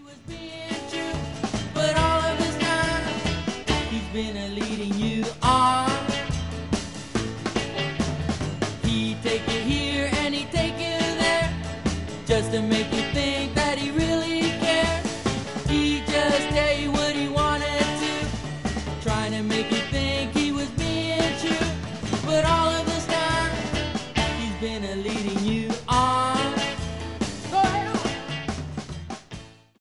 was being true, but all of his time he's been leading you on. He take you here and he take you there just to make you